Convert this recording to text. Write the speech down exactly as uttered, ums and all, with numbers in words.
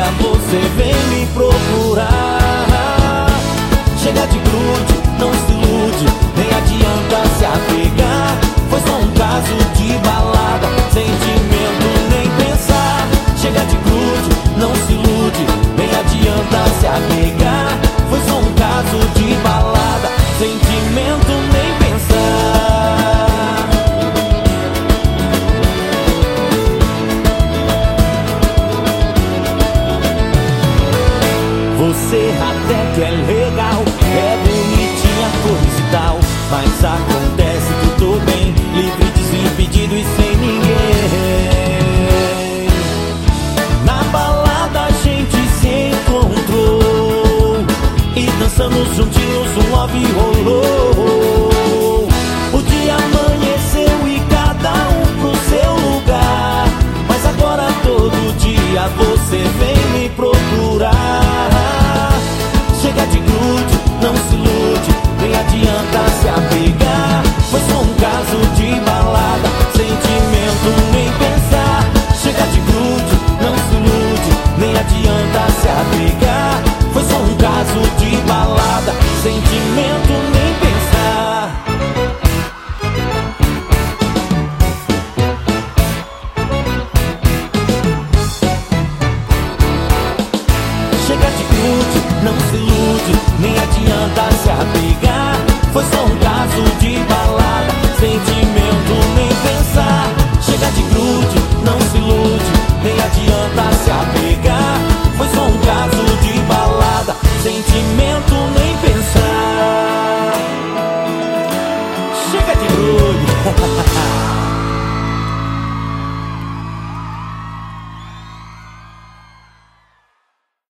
dia você vem me procurar. Chega de grude, não se ilude, nem adianta se apegar. Foi só um caso de balada, sentimento nem pensar. Chega de grude, não se ilude, nem adianta se apegar. Foi só um caso de balada, sentimento nem pensar. Você até que é legal, é bonitinha, coisa e tal, mas acontece tudo bem, livre, desimpedido e sem ninguém. Na balada a gente se encontrou e dançamos juntinhos, um love rolou. O dia amanheceu e cada um pro seu lugar, mas agora todo dia você vem